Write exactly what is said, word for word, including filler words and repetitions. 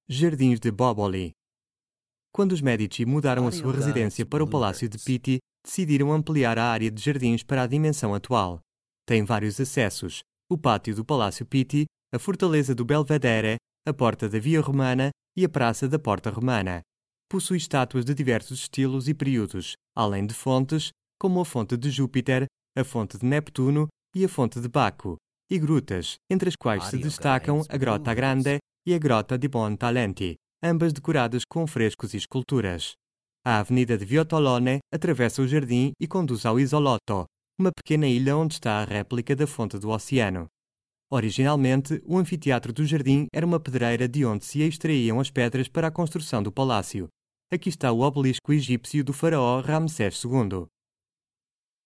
Jardins de Boboli. Quando os Medici mudaram a sua residência para o Palácio de Pitti, decidiram ampliar a área de jardins para a dimensão atual. Tem vários acessos: o pátio do Palácio Pitti, a fortaleza do Belvedere, a porta da Via Romana e a praça da Porta Romana. Possui estátuas de diversos estilos e períodos, além de fontes, como a Fonte de Júpiter, a Fonte de Neptuno e a Fonte de Baco, e grutas, entre as quais se destacam a Grotta Grande e a Grotta di Buontalenti, ambas decoradas com frescos e esculturas. A Avenida de Viottolone atravessa o jardim e conduz ao Isolotto, uma pequena ilha onde está a réplica da Fonte do Oceano. Originalmente, o anfiteatro do jardim era uma pedreira de onde se extraíam as pedras para a construção do palácio. Aqui está o obelisco egípcio do faraó Ramsés segundo.